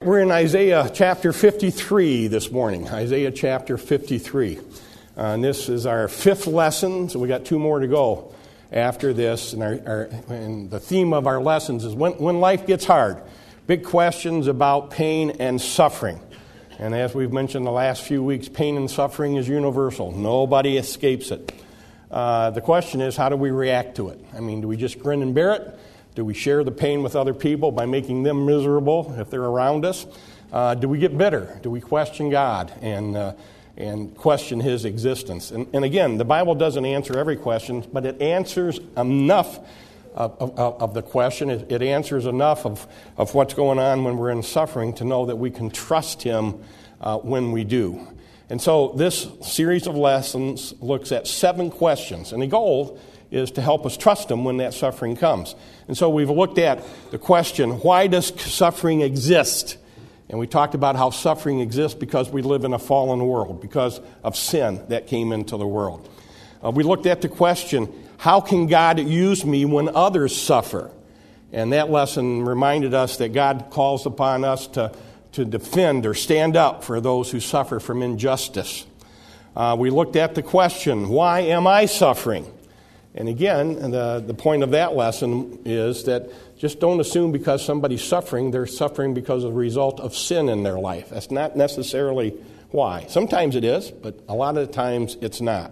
We're in Isaiah chapter 53 this morning, Isaiah chapter 53. And this is our fifth lesson, so we got two more to go after this. And the theme of our lessons is when life gets hard, big questions about pain and suffering. And as we've mentioned the last few weeks, pain and suffering is universal. Nobody escapes it. The question is, how do we react to it? I mean, do we just grin and bear it? Do we share the pain with other people by making them miserable if they're around us? Do we get bitter? Do we question God and question His existence? And again, the Bible doesn't answer every question, but it answers enough of the question. It answers enough of what's going on when we're in suffering to know that we can trust Him when we do. And so this series of lessons looks at 7 questions, and the goal is to help us trust Him when that suffering comes. And so we've looked at the question, why does suffering exist? And we talked about how suffering exists because we live in a fallen world, because of sin that came into the world. We looked at the question, how can God use me when others suffer? And that lesson reminded us that God calls upon us to defend or stand up for those who suffer from injustice. We looked at the question, why am I suffering? And again, the point of that lesson is that just don't assume because somebody's suffering, they're suffering because of the result of sin in their life. That's not necessarily why. Sometimes it is, but a lot of the times it's not.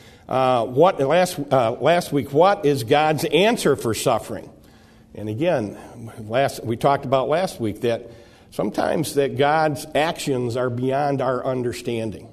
Last week, what is God's answer for suffering? And again, we talked about last week that sometimes that God's actions are beyond our understanding.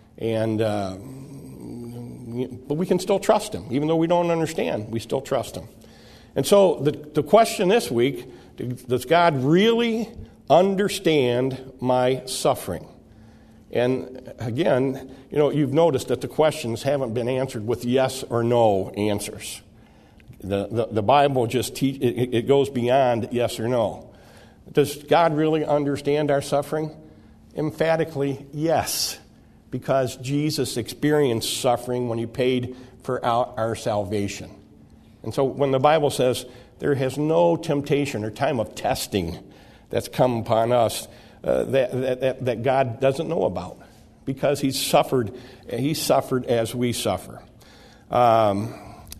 But we can still trust Him. Even though we don't understand, we still trust Him. And so the question this week, does God really understand my suffering? And again, you've noticed that the questions haven't been answered with yes or no answers. The Bible just it goes beyond yes or no. Does God really understand our suffering? Emphatically, yes. Because Jesus experienced suffering when He paid for our salvation. And so when the Bible says there has no temptation or time of testing that's come upon us that God doesn't know about, because He suffered as we suffer. Adam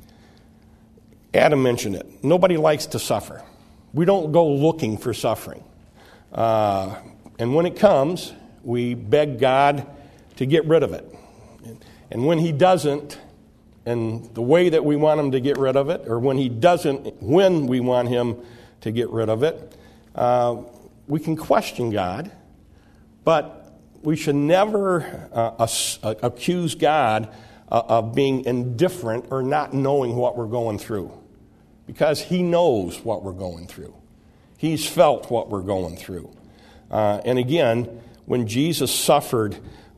mentioned it. Nobody likes to suffer. We don't go looking for suffering. And when it comes, we beg God to get rid of it. And when He doesn't, and the way that we want Him to get rid of it, or when He doesn't, when we want Him to get rid of it, we can question God, but we should never accuse God of being indifferent or not knowing what we're going through, because He knows what we're going through. He's felt what we're going through. And again, when Jesus suffered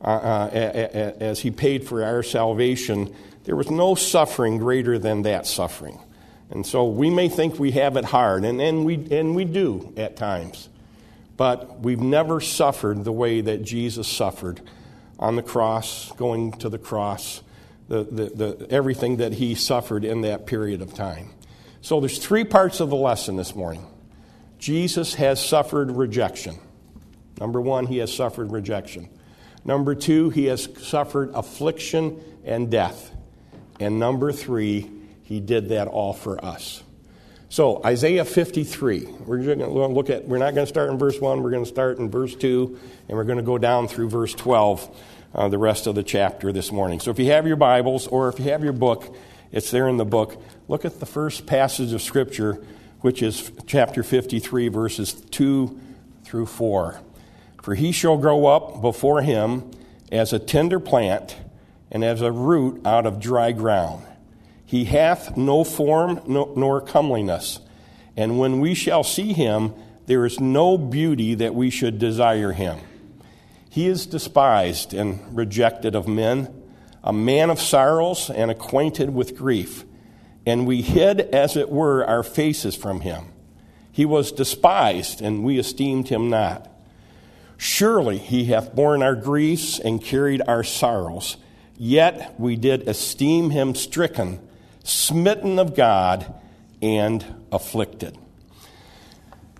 as He paid for our salvation, there was no suffering greater than that suffering. And so we may think we have it hard, and we do at times, but we've never suffered the way that Jesus suffered on the cross, going to the cross, the everything that He suffered in that period of time. So there's 3 parts of the lesson this morning. Jesus has suffered rejection. Number 1, He has suffered rejection. Number 2, He has suffered affliction and death. And number 3, He did that all for us. So Isaiah 53, we're not going to start in verse 1, we're going to start in verse 2, and we're going to go down through verse 12, the rest of the chapter this morning. So if you have your Bibles, or if you have your book, it's there in the book. Look at the first passage of Scripture, which is chapter 53, verses 2 through 4. For he shall grow up before him as a tender plant, and as a root out of dry ground. He hath no form nor comeliness, and when we shall see him, there is no beauty that we should desire him. He is despised and rejected of men, a man of sorrows and acquainted with grief. And we hid, as it were, our faces from him. He was despised, and we esteemed him not. Surely he hath borne our griefs and carried our sorrows. Yet we did esteem him stricken, smitten of God, and afflicted.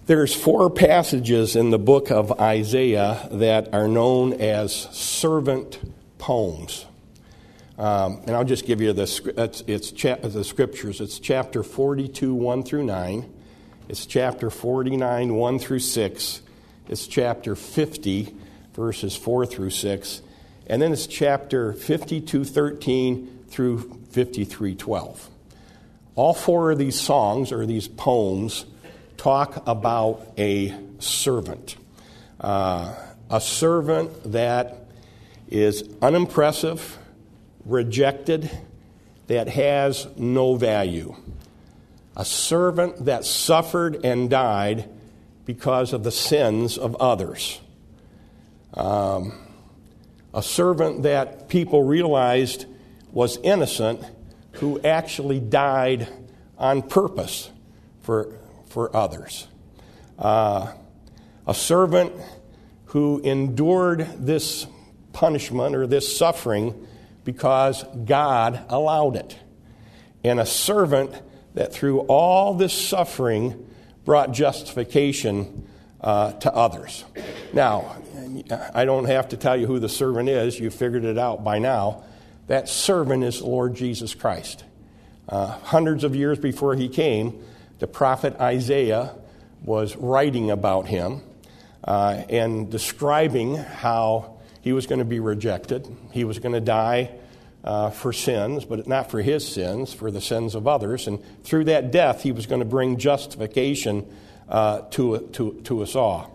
There's 4 passages in the book of Isaiah that are known as servant poems. And I'll just give you the scriptures. It's chapter 42, 1 through 9. It's chapter 49, 1 through 6. It's chapter 50, verses 4 through 6. And then it's chapter 52, 13 through 53, 12. All 4 of these songs, or these poems, talk about a servant. A servant that is unimpressive, rejected, that has no value. A servant that suffered and died because of the sins of others. A servant that people realized was innocent, who actually died on purpose for others. A servant who endured this punishment or this suffering because God allowed it. And a servant that through all this suffering brought justification to others. Now, I don't have to tell you who the servant is. You figured it out by now. That servant is the Lord Jesus Christ. Hundreds of years before he came, the prophet Isaiah was writing about him and describing how he was going to be rejected. He was going to die for sins, but not for his sins, for the sins of others. And through that death, he was going to bring justification to us all.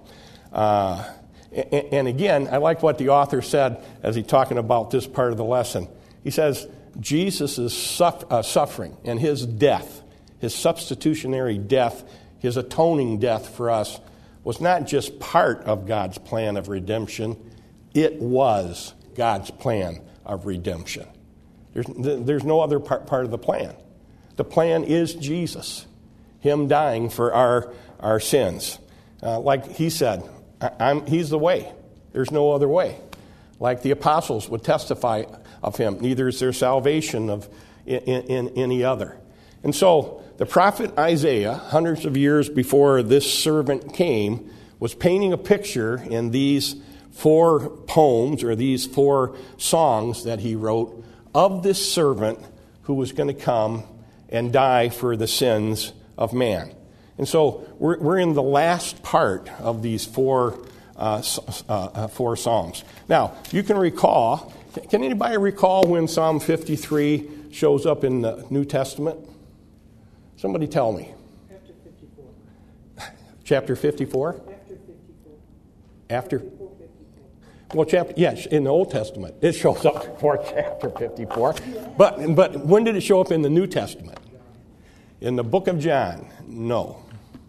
And again, I like what the author said as he's talking about this part of the lesson. He says, Jesus' suffering and his death, his substitutionary death, his atoning death for us, was not just part of God's plan of redemption. It was God's plan of redemption. There's no other part of the plan. The plan is Jesus, him dying for our sins. Like he said, he's the way. There's no other way. Like the apostles would testify of him, neither is there salvation in any other. And so the prophet Isaiah, hundreds of years before this servant came, was painting a picture in these 4 poems or these 4 songs that he wrote of this servant who was going to come and die for the sins of man. And so we're in the last part of these 4 songs. Now, you can recall, can anybody recall when Psalm 53 shows up in the New Testament? Somebody tell me. Chapter 54. Chapter 54? After 54. Well, yes, in the Old Testament. It shows up for chapter 54. But when did it show up in the New Testament? In the book of John? No.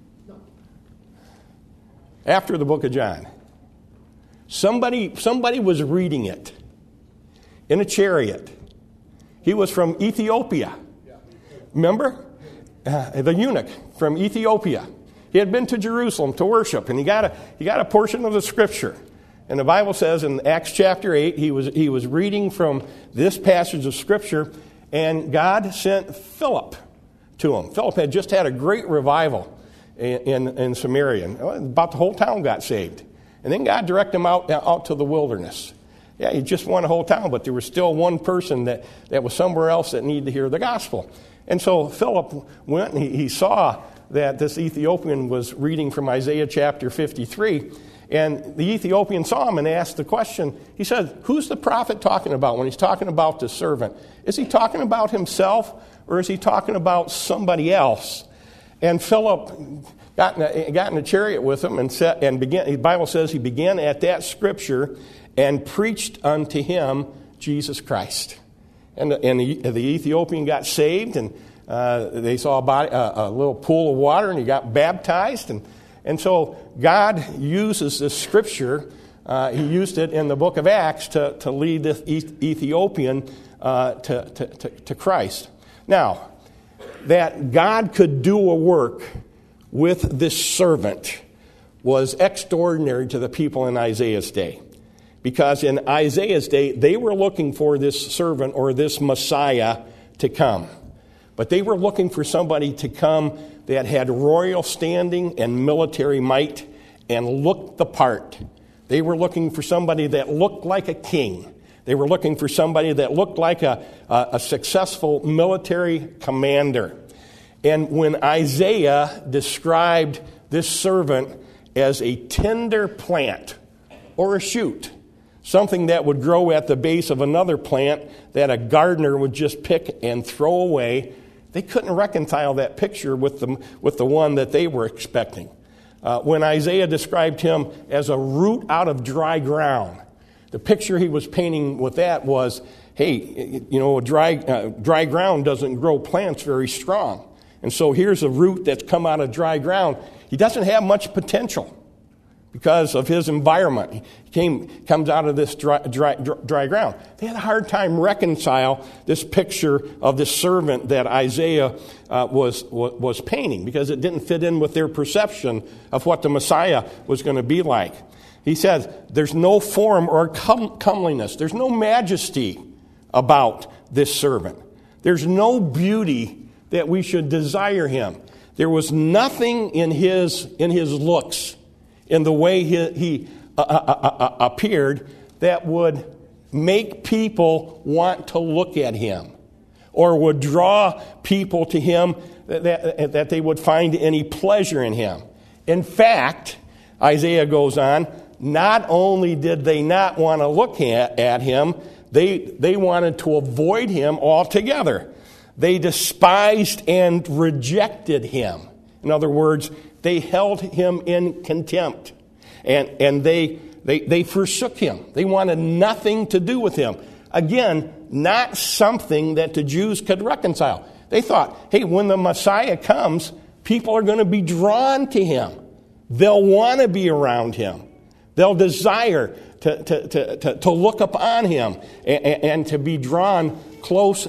After the book of John. Somebody was reading it in a chariot. He was from Ethiopia. Remember? The eunuch from Ethiopia. He had been to Jerusalem to worship, and he got a portion of the scripture. And the Bible says in Acts chapter 8, he was reading from this passage of scripture, and God sent Philip to him. Philip had just had a great revival in Samaria. About the whole town got saved. And then God directed him out to the wilderness. Yeah, he just won a whole town, but there was still one person that was somewhere else that needed to hear the gospel. And so Philip went and he saw that this Ethiopian was reading from Isaiah chapter 53. And the Ethiopian saw him and asked the question. He said, who's the prophet talking about when he's talking about the servant? Is he talking about himself or is he talking about somebody else? And Philip got in a chariot with him and began. The Bible says he began at that scripture and preached unto him Jesus Christ. And the Ethiopian got saved, and they saw a little pool of water, and he got baptized. And so God uses this scripture. He used it in the book of Acts to lead this Ethiopian to Christ. Now, that God could do a work with this servant was extraordinary to the people in Isaiah's day. Because in Isaiah's day, they were looking for this servant or this Messiah to come. But they were looking for somebody to come that had royal standing and military might and looked the part. They were looking for somebody that looked like a king. They were looking for somebody that looked like a successful military commander. And when Isaiah described this servant as a tender plant or a shoot, something that would grow at the base of another plant that a gardener would just pick and throw away, they couldn't reconcile that picture with the one that they were expecting. When Isaiah described him as a root out of dry ground, the picture he was painting with that was, hey, dry ground doesn't grow plants very strong. And so here's a root that's come out of dry ground. He doesn't have much potential because of his environment. He comes out of this dry ground. They had a hard time reconcile this picture of this servant that Isaiah was painting because it didn't fit in with their perception of what the Messiah was going to be like. He says, there's no form or comeliness. There's no majesty about this servant. There's no beauty that we should desire him. There was nothing in his looks, in the way he appeared, that would make people want to look at him or would draw people to him that they would find any pleasure in him. In fact, Isaiah goes on, not only did they not want to look at him, they wanted to avoid him altogether. They despised and rejected him. In other words, they held him in contempt. And they forsook him. They wanted nothing to do with him. Again, not something that the Jews could reconcile. They thought, hey, when the Messiah comes, people are going to be drawn to him. They'll want to be around him. They'll desire to look upon him and to be drawn close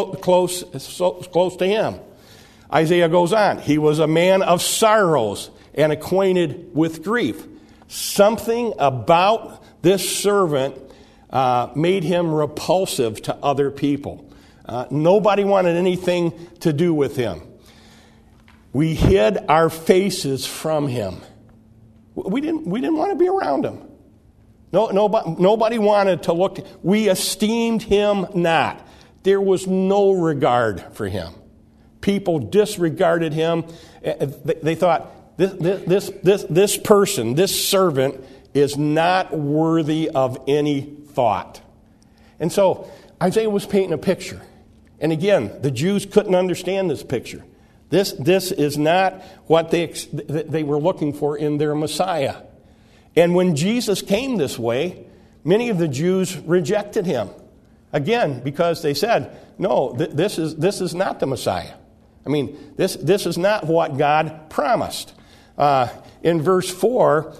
to him. Isaiah goes on. He was a man of sorrows and acquainted with grief. Something about this servant made him repulsive to other people. Nobody wanted anything to do with him. We hid our faces from him. We didn't want to be around him. Nobody wanted to look. We esteemed him not. There was no regard for him. People disregarded him. They thought, this person, this servant, is not worthy of any thought. And so Isaiah was painting a picture. And again, the Jews couldn't understand this picture. This is not what they were looking for in their Messiah. And when Jesus came this way, many of the Jews rejected him. Again, because they said, no, this is not the Messiah. I mean, this is not what God promised. In verse 4,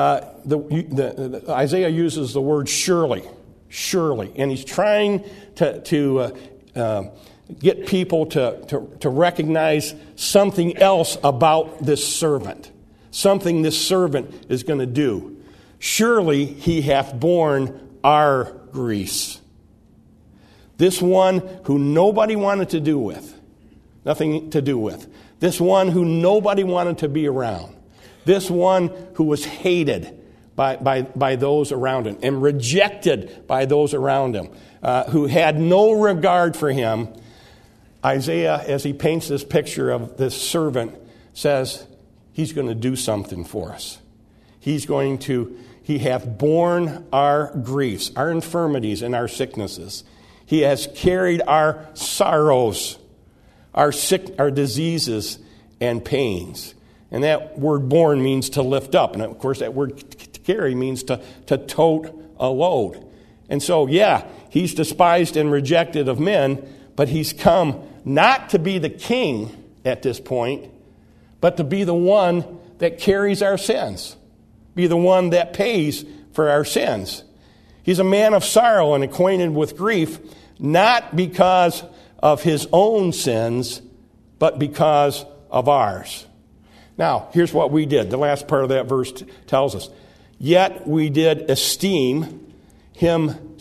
Isaiah uses the word surely, and he's trying to get people to recognize something else about this servant, something this servant is going to do. Surely he hath borne our griefs. This one who nobody wanted to do with, nothing to do with. This one who nobody wanted to be around. This one who was hated by those around him and rejected by those around him, who had no regard for him. Isaiah, as he paints this picture of this servant, says he's going to do something for us. He hath borne our griefs, our infirmities, and our sicknesses. He has carried our sorrows, our diseases and pains. And that word borne means to lift up. And of course, that word to carry means to tote a load. And so, yeah, he's despised and rejected of men, but he's come not to be the king at this point, but to be the one that carries our sins, be the one that pays for our sins. He's a man of sorrow and acquainted with grief, not because of his own sins, but because of ours. Now, here's what we did. The last part of that verse tells us. Yet we did esteem him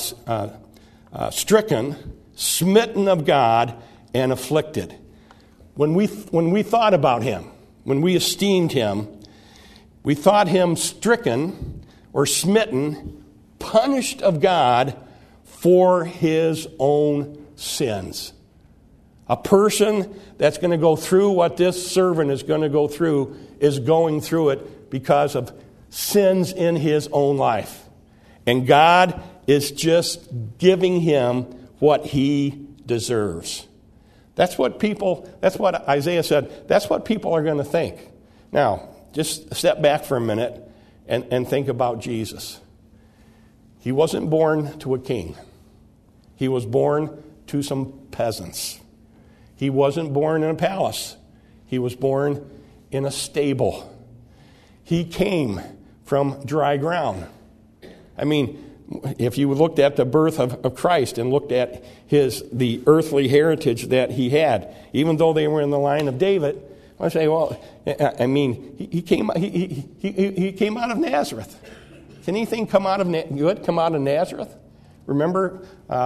stricken, smitten of God, and afflicted. when we thought about him, when we esteemed him, we thought him stricken or smitten, punished of God for his own sins. A person that's going to go through what this servant is going to go through is going through it because of sins in his own life. And God is just giving him what he deserves. That's what Isaiah said, that's what people are going to think. Now, just step back for a minute and think about Jesus. He wasn't born to a king. He was born to some peasants. He wasn't born in a palace. He was born in a stable. He came from dry ground. I mean, if you looked at the birth of Christ and looked at the earthly heritage that he had, even though they were in the line of David, I say, well, I mean, he came out of Nazareth. Can anything good come out of Nazareth? Remember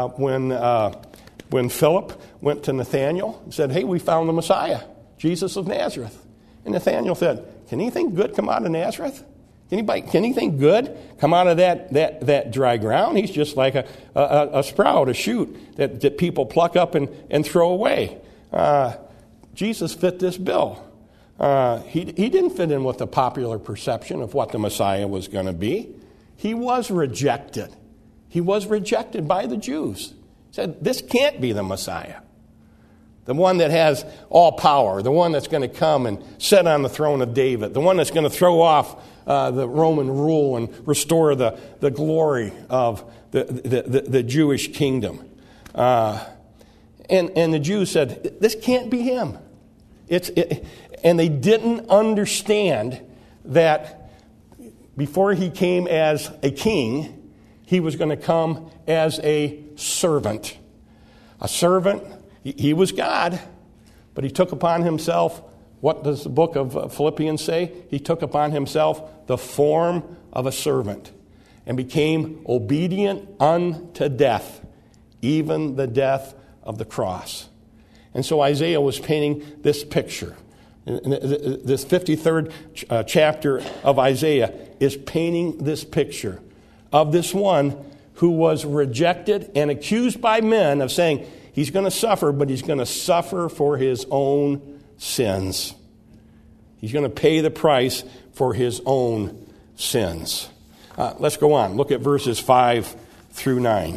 when Philip went to Nathanael and said, hey, we found the Messiah, Jesus of Nazareth. And Nathanael said, can anything good come out of Nazareth? Can anything good come out of that dry ground? He's just like a sprout, a shoot that people pluck up and throw away. Jesus fit this bill. He didn't fit in with the popular perception of what the Messiah was going to be. He was rejected. He was rejected by the Jews. He said, this can't be the Messiah. The one that has all power, the one that's going to come and sit on the throne of David, the one that's going to throw off the Roman rule and restore the glory of the Jewish kingdom. And the Jews said, this can't be him. And they didn't understand that before he came as a king, he was going to come as a servant. A servant. He was God, but he took upon himself, what does the book of Philippians say? He took upon himself the form of a servant and became obedient unto death, even the death of the cross. And so Isaiah was painting this picture. This 53rd chapter of Isaiah is painting this picture of this one who was rejected and accused by men of saying, he's going to suffer, but he's going to suffer for his own sins. He's going to pay the price for his own sins. Let's go on. Look at verses 5 through 9.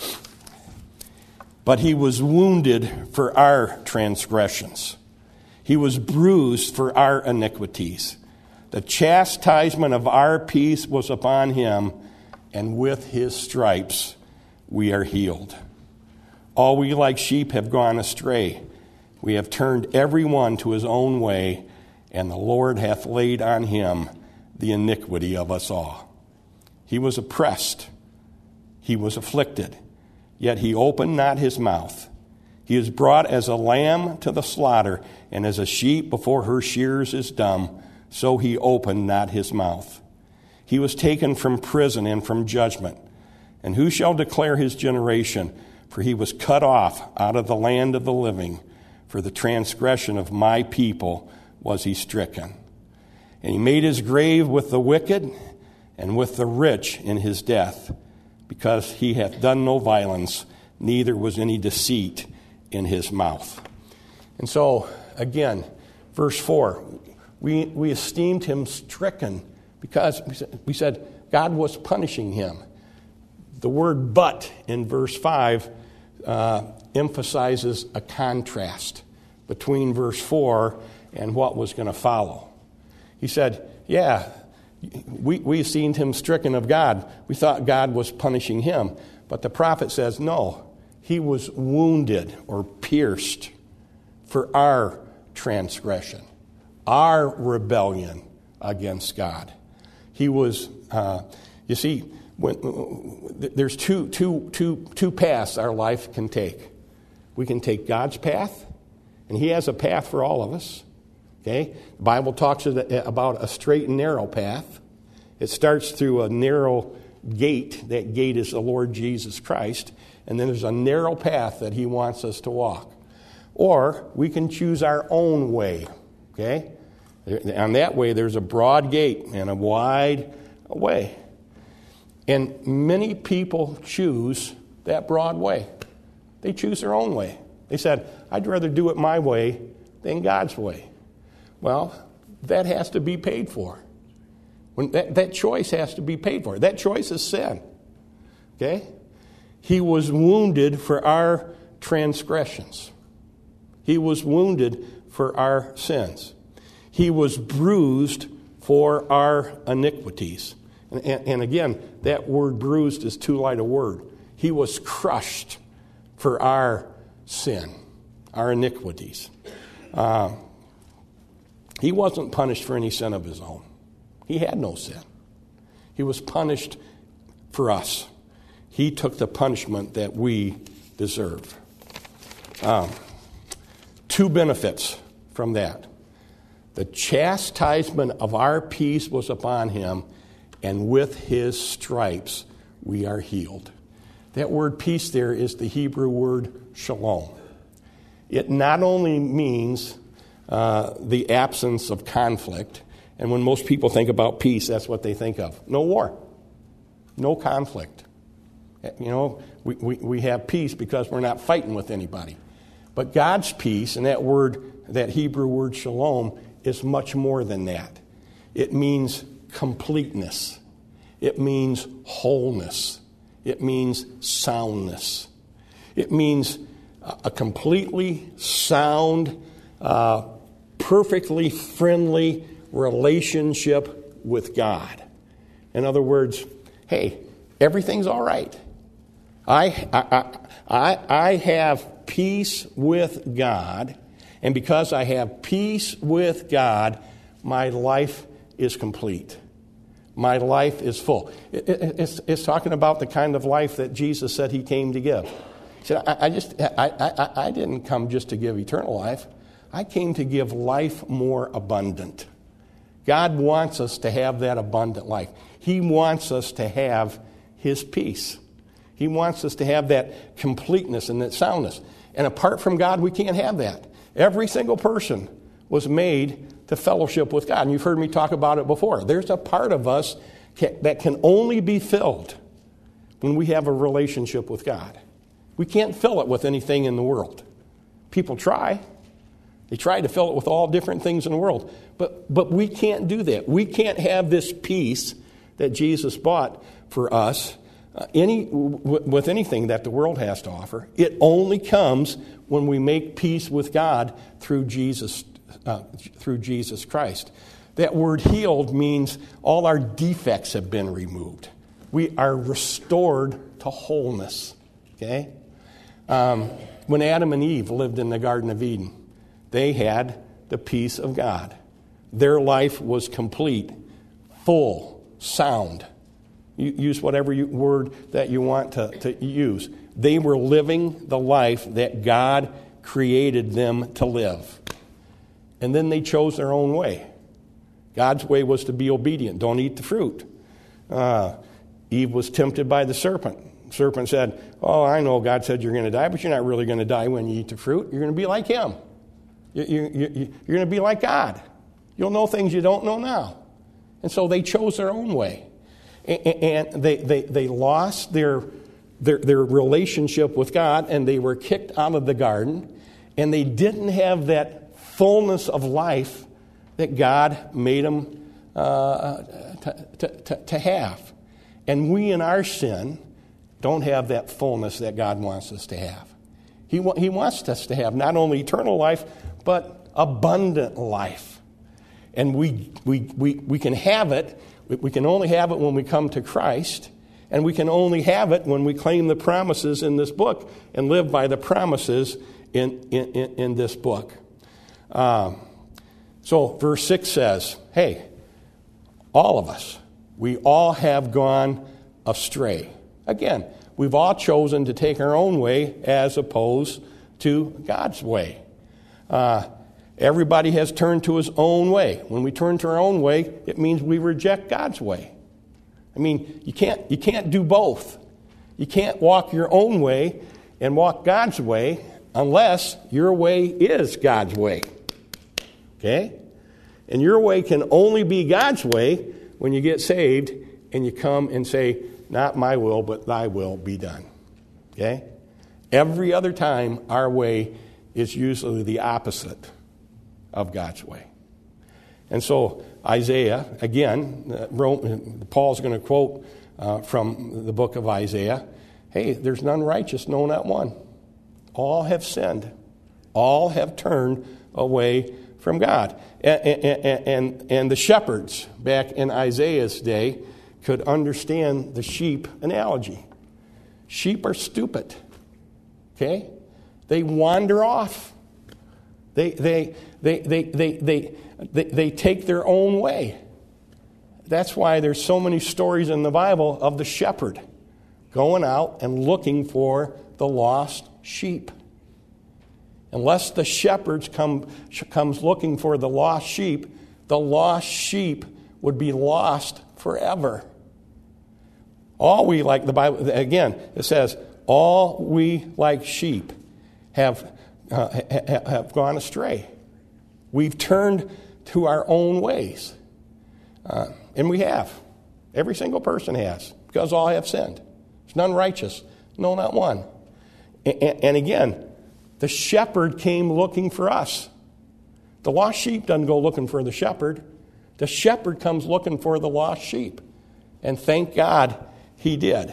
But he was wounded for our transgressions. He was bruised for our iniquities. The chastisement of our peace was upon him, and with his stripes we are healed. All we like sheep have gone astray. We have turned every one to his own way, and the Lord hath laid on him the iniquity of us all. He was oppressed. He was afflicted, yet he opened not his mouth. He is brought as a lamb to the slaughter, and as a sheep before her shearers is dumb, so he opened not his mouth. He was taken from prison and from judgment. And who shall declare his generation? For he was cut off out of the land of the living. For the transgression of my people was he stricken. And he made his grave with the wicked and with the rich in his death, because he hath done no violence, neither was any deceit in his mouth. And so, again, verse 4, we esteemed him stricken because we said God was punishing him. The word but in verse 5 emphasizes a contrast between verse 4 and what was going to follow. He said, yeah, we esteemed him stricken of God. We thought God was punishing him. But the prophet says, no, he was wounded or pierced for our transgression, our rebellion against God. He was, you see, there's two paths our life can take. We can take God's path, and he has a path for all of us. Okay? The Bible talks about a straight and narrow path. It starts through a narrow gate. That gate is the Lord Jesus Christ. And then there's a narrow path that he wants us to walk. or we can choose our own way. Okay? On that way, there's a broad gate and a wide way. And many people choose that broad way. They choose their own way. They said, I'd rather do it my way than God's way. Well, that has to be paid for. That choice has to be paid for. That choice is sin. Okay? He was wounded for our transgressions. He was wounded for our sins. He was bruised for our iniquities. And again, that word bruised is too light a word. He was crushed for our sin, our iniquities. He wasn't punished for any sin of his own. He had no sin. He was punished for us. He took the punishment that we deserve. Two benefits from that. The chastisement of our peace was upon him, and with his stripes we are healed. That word peace there is the Hebrew word shalom. It not only means the absence of conflict, and when most people think about peace, that's what they think of. No war, no conflict. You know, we have peace because we're not fighting with anybody. But God's peace, and that word, that Hebrew word shalom, is much more than that. It means completeness. It means wholeness. It means soundness. It means a completely sound, perfectly friendly relationship with God. In other words, hey, everything's all right. I have peace with God, and because I have peace with God, my life is complete. My life is full. It's talking about the kind of life that Jesus said he came to give. He said, I didn't come just to give eternal life. I came to give life more abundant. God wants us to have that abundant life. He wants us to have his peace. He wants us to have that completeness and that soundness. And apart from God, we can't have that. Every single person was made to fellowship with God. And you've heard me talk about it before. There's a part of us that can only be filled when we have a relationship with God. We can't fill it with anything in the world. People try. They try to fill it with all different things in the world. But we can't do that. We can't have this peace that Jesus bought for us with anything that the world has to offer. It only comes when we make peace with God through Jesus Christ. That word healed means all our defects have been removed. We are restored to wholeness. Okay? When Adam and Eve lived in the Garden of Eden, they had the peace of God. Their life was complete, full, sound. You use whatever word that you want to use. They were living the life that God created them to live. And then they chose their own way. God's way was to be obedient. Don't eat the fruit. Eve was tempted by the serpent. The serpent said, oh, I know God said you're going to die, but you're not really going to die when you eat the fruit. You're going to be like him. You're going to be like God. You'll know things you don't know now. And so they chose their own way. And they lost their relationship with God, and they were kicked out of the garden, and they didn't have that fullness of life that God made them to have. And we in our sin don't have that fullness that God wants us to have. He wants us to have not only eternal life, but abundant life. And we can have it. We can only have it when we come to Christ, and we can only have it when we claim the promises in this book and live by the promises in this book. So verse 6 says, hey, all of us, we all have gone astray. Again, we've all chosen to take our own way as opposed to God's way. Everybody has turned to his own way. When we turn to our own way, it means we reject God's way. I mean, you can't do both. You can't walk your own way and walk God's way unless your way is God's way. Okay? And your way can only be God's way when you get saved and you come and say, not my will, but thy will be done. Okay? Every other time, our way is usually the opposite of God's way. And so Isaiah, again, Paul's going to quote from the book of Isaiah, hey, there's none righteous, no, not one. All have sinned. All have turned away from God. And the shepherds back in Isaiah's day could understand the sheep analogy. Sheep are stupid. Okay? They wander off. They take their own way. That's why there's so many stories in the Bible of the shepherd going out and looking for the lost sheep. Unless the shepherd comes looking for the lost sheep would be lost forever. All we, like the Bible, again, it says, all we like sheep have gone astray. We've turned to our own ways. And we have. Every single person has, because all have sinned. There's none righteous, no, not one. And again, the shepherd came looking for us. The lost sheep doesn't go looking for the shepherd. The shepherd comes looking for the lost sheep. And thank God he did.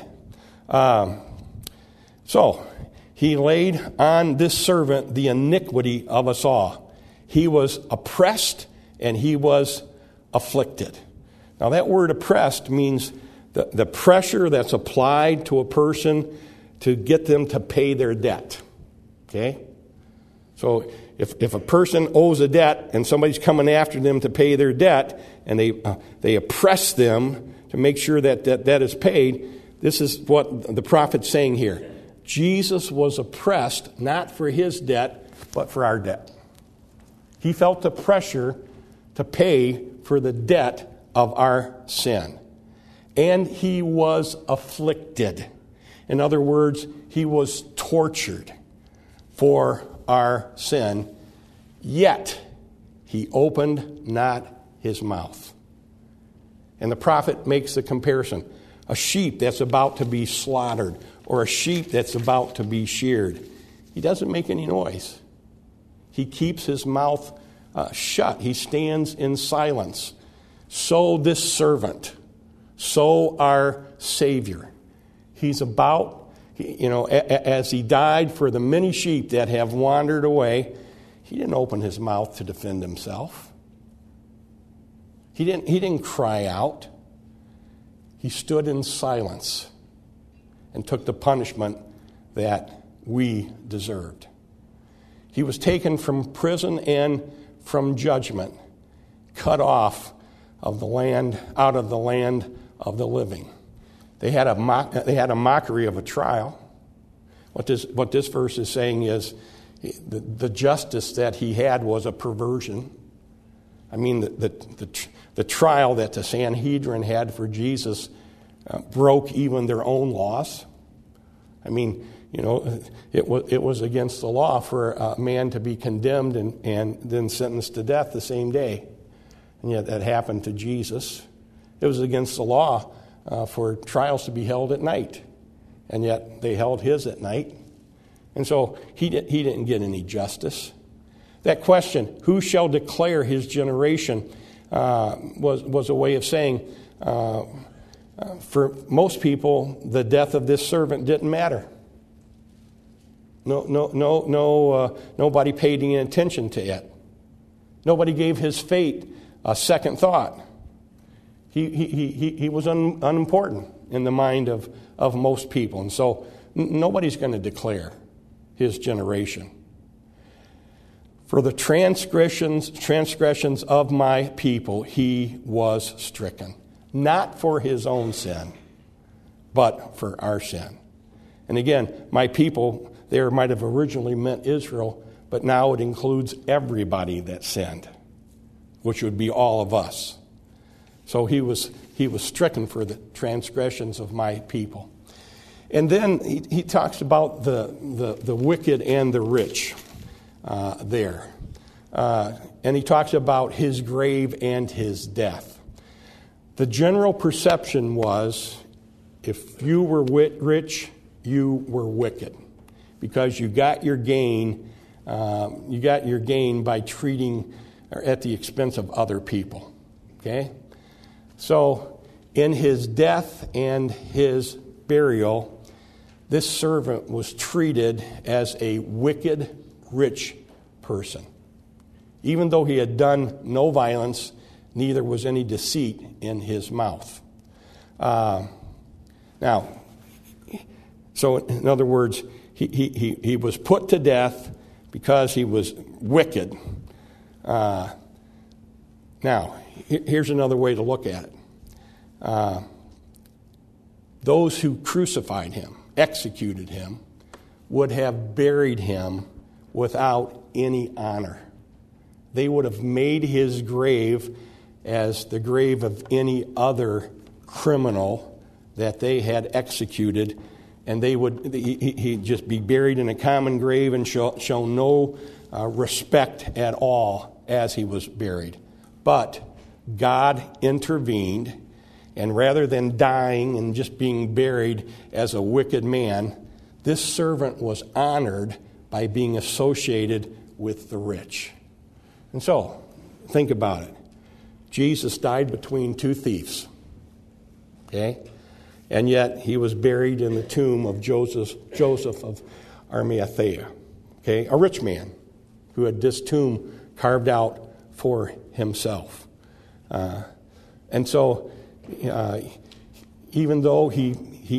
So, he laid on this servant the iniquity of us all. He was oppressed and he was afflicted. Now, that word oppressed means the pressure that's applied to a person to get them to pay their debt. Okay? So, if a person owes a debt and somebody's coming after them to pay their debt and they oppress them to make sure that debt is paid, this is what the prophet's saying here. Jesus was oppressed not for his debt, but for our debt. He felt the pressure to pay for the debt of our sin. And he was afflicted. In other words, he was tortured for our sin, yet he opened not his mouth. And the prophet makes the comparison. A sheep that's about to be slaughtered or a sheep that's about to be sheared. He doesn't make any noise. He keeps his mouth shut. He stands in silence. So this servant, so our Savior. He's about, as he died for the many sheep that have wandered away, he didn't open his mouth to defend himself. He didn't cry out. He stood in silence and took the punishment that we deserved. He was taken from prison and from judgment, cut off of the land, out of the land of the living. They had a mockery of a trial. What this verse is saying is the justice that he had was a perversion. I mean, the trial that the Sanhedrin had for Jesus broke even their own laws. I mean, it was against the law for a man to be condemned and then sentenced to death the same day. And yet that happened to Jesus. It was against the law for trials to be held at night. And yet they held his at night. And so he didn't get any justice. That question, who shall declare his generation, was a way of saying, for most people, the death of this servant didn't matter. Nobody paid any attention to it. Nobody gave his fate a second thought. He was unimportant in the mind of most people. And so nobody's going to declare his generation. For the transgressions of my people, he was stricken. Not for his own sin, but for our sin. And again, my people, there might have originally meant Israel, but now it includes everybody that sinned, which would be all of us. So he was stricken for the transgressions of my people. And then he talks about the wicked and the rich there. And he talks about his grave and his death. The general perception was, if you were rich, you were wicked, because you got your gain. You got your gain by treating or at the expense of other people. Okay, so in his death and his burial, this servant was treated as a wicked, rich person. Even though he had done no violence, neither was any deceit in his mouth. Now, so in other words, he was put to death because he was wicked. Now, here's another way to look at it. Those who crucified him, executed him, would have buried him without any honor. They would have made his grave as the grave of any other criminal that they had executed, and he'd just be buried in a common grave and show no respect at all as he was buried. But God intervened, and rather than dying and just being buried as a wicked man, this servant was honored by being associated with the rich. And so, think about it. Jesus died between two thieves. Okay? And yet, he was buried in the tomb of Joseph of Arimathea. Okay? A rich man who had this tomb carved out for himself. And so, even though he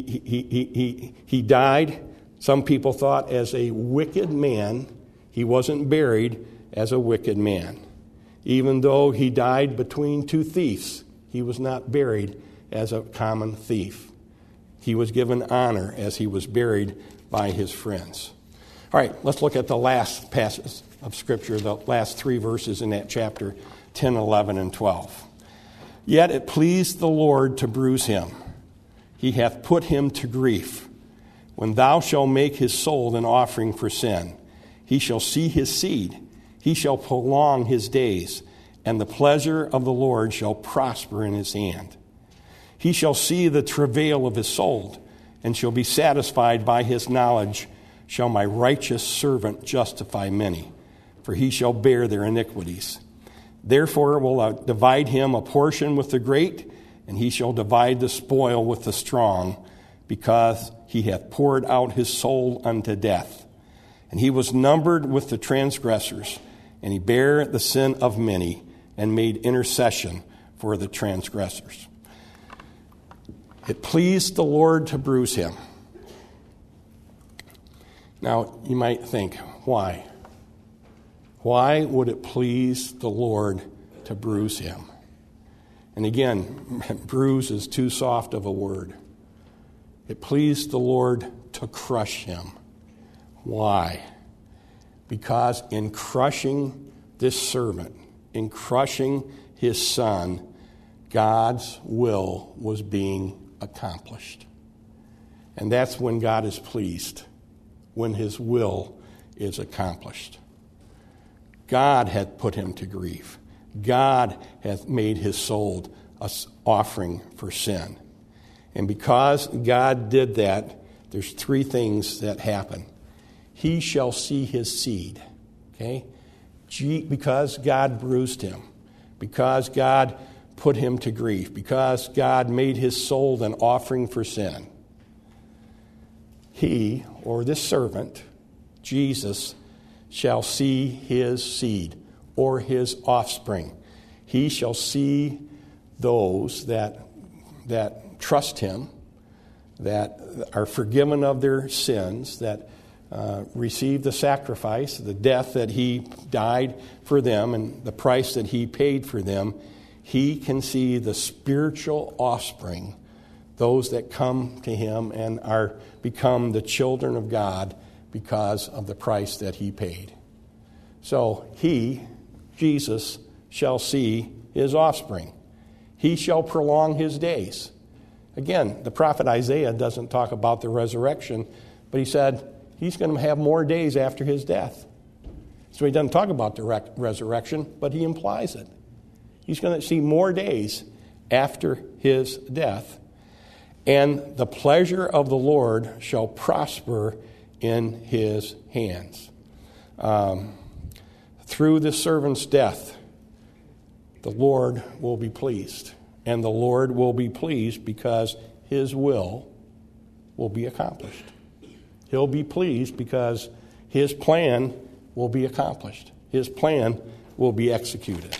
died, some people thought as a wicked man, he wasn't buried as a wicked man. Even though he died between two thieves, he was not buried as a common thief. He was given honor as he was buried by his friends. All right, let's look at the last passage of Scripture, the last three verses in that chapter, 10, 11, and 12. Yet it pleased the Lord to bruise him. He hath put him to grief. When thou shalt make his soul an offering for sin, he shall see his seed. He shall prolong his days, and the pleasure of the Lord shall prosper in his hand. He shall see the travail of his soul, and shall be satisfied by his knowledge. Shall my righteous servant justify many, for he shall bear their iniquities. Therefore will I divide him a portion with the great, and he shall divide the spoil with the strong, because he hath poured out his soul unto death. And he was numbered with the transgressors, and he bare the sin of many, and made intercession for the transgressors. It pleased the Lord to bruise him. Now, you might think, why? Why would it please the Lord to bruise him? And again, bruise is too soft of a word. It pleased the Lord to crush him. Why? Because in crushing this servant, in crushing his son, God's will was being accomplished. And that's when God is pleased, when his will is accomplished. God hath put him to grief. God hath made his soul an offering for sin. And because God did that, there's three things that happen. He shall see his seed. Okay? Because God bruised him. Because God put him to grief. Because God made his soul an offering for sin. He, or this servant, Jesus, shall see his seed, or his offspring. He shall see those that trust him, that are forgiven of their sins, that receive the sacrifice, the death that he died for them, and the price that he paid for them. He can see the spiritual offspring, those that come to him and become the children of God because of the price that he paid. So he, Jesus, shall see his offspring. He shall prolong his days. Again, the prophet Isaiah doesn't talk about the resurrection, but he said he's going to have more days after his death. So he doesn't talk about the resurrection, but he implies it. He's going to see more days after his death. And the pleasure of the Lord shall prosper in his hands. Through this servant's death, the Lord will be pleased. And the Lord will be pleased because his will be accomplished. He'll be pleased because his plan will be accomplished. His plan will be executed.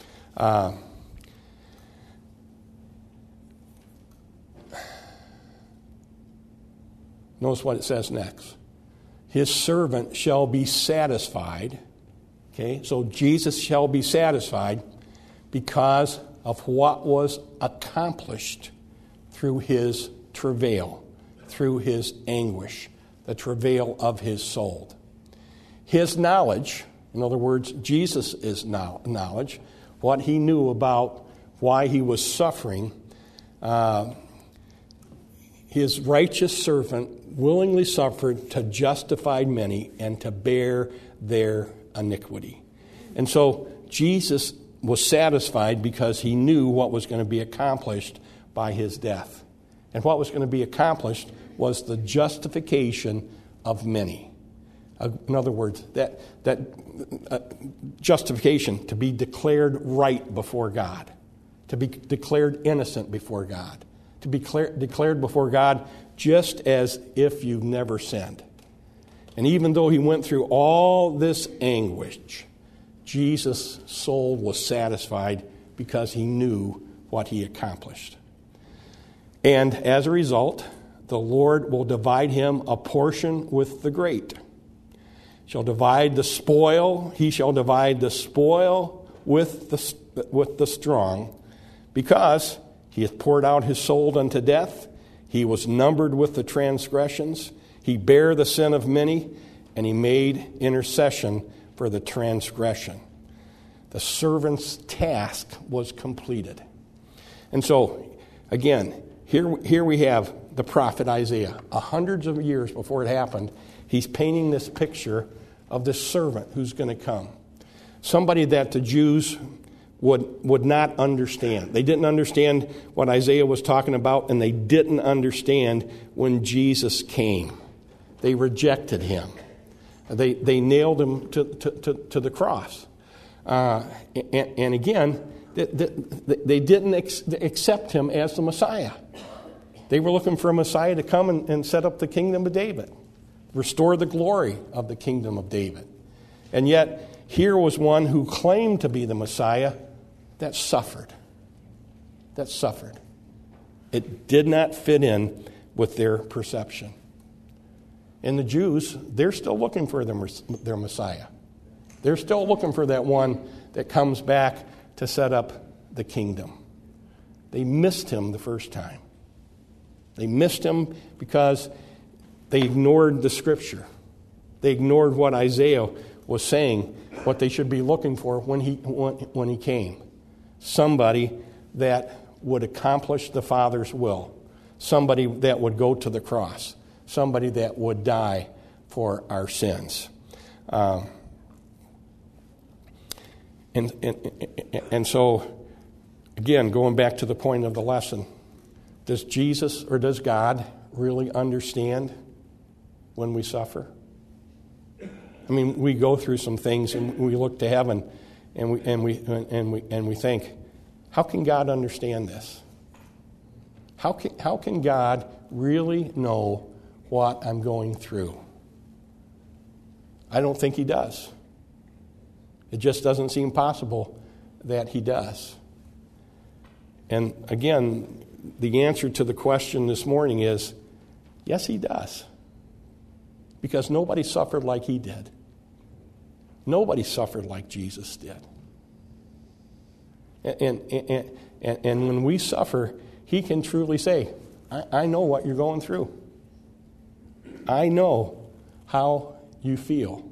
Notice what it says next. His servant shall be satisfied. Okay, so Jesus shall be satisfied because of what was accomplished through his travail, through his anguish, the travail of his soul. His knowledge, in other words, Jesus' knowledge, what he knew about why he was suffering, his righteous servant willingly suffered to justify many and to bear their iniquity. And so Jesus was satisfied because he knew what was going to be accomplished by his death. And what was going to be accomplished was the justification of many. In other words, that justification, to be declared right before God, to be declared innocent before God, to be declared before God just as if you've never sinned. And even though he went through all this anguish, Jesus' soul was satisfied because he knew what he accomplished. And as a result, the Lord will divide him a portion with the great. He shall divide the spoil with the strong, because he hath poured out his soul unto death. He was numbered with the transgressions. He bare the sin of many, and he made intercession for the transgression. The servant's task was completed. And so, again, here we have the prophet Isaiah. Hundreds of years before it happened, he's painting this picture of this servant who's going to come. Somebody that the Jews would not understand. They didn't understand what Isaiah was talking about, and they didn't understand when Jesus came. They rejected him. They nailed him to the cross. And again, they didn't accept him as the Messiah. They were looking for a Messiah to come and set up the kingdom of David, restore the glory of the kingdom of David. And yet, here was one who claimed to be the Messiah that suffered. It did not fit in with their perception. And the Jews, they're still looking for their Messiah. They're still looking for that one that comes back to set up the kingdom. They missed him the first time. They missed him because they ignored the Scripture. They ignored what Isaiah was saying, what they should be looking for when he came. Somebody that would accomplish the Father's will. Somebody that would go to the cross. Somebody that would die for our sins. And so, again, going back to the point of the lesson, does Jesus or does God really understand when we suffer? I mean, we go through some things and we look to heaven and we think, how can God understand this? How can God really know what I'm going through? I don't think he does. It just doesn't seem possible that he does. And again, the answer to the question this morning is, yes, he does. Because nobody suffered like he did. Nobody suffered like Jesus did. And when we suffer, he can truly say, I know what you're going through. I know how you feel.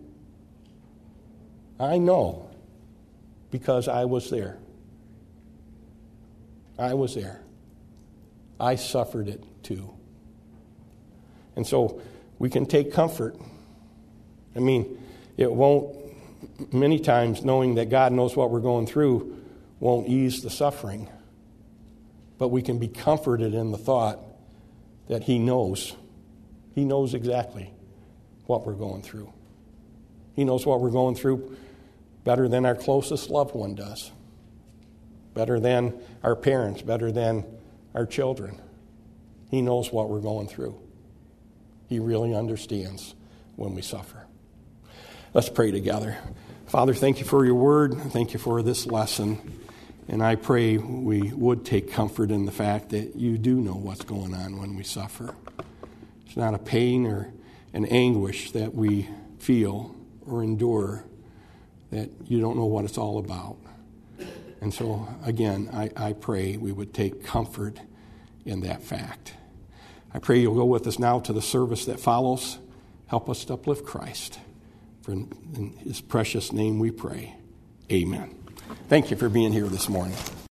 I know because I was there. I was there. I suffered it too. And so we can take comfort. I mean, it won't, many times knowing that God knows what we're going through won't ease the suffering. But we can be comforted in the thought that He knows. He knows exactly what we're going through. He knows what we're going through better than our closest loved one does. Better than our parents, better than our children. He knows what we're going through. He really understands when we suffer. Let's pray together. Father, thank you for your word. Thank you for this lesson. And I pray we would take comfort in the fact that you do know what's going on when we suffer. It's not a pain or an anguish that we feel or endure, that you don't know what it's all about. And so, again, I pray we would take comfort in that fact. I pray you'll go with us now to the service that follows. Help us to uplift Christ. For in His precious name we pray. Amen. Thank you for being here this morning.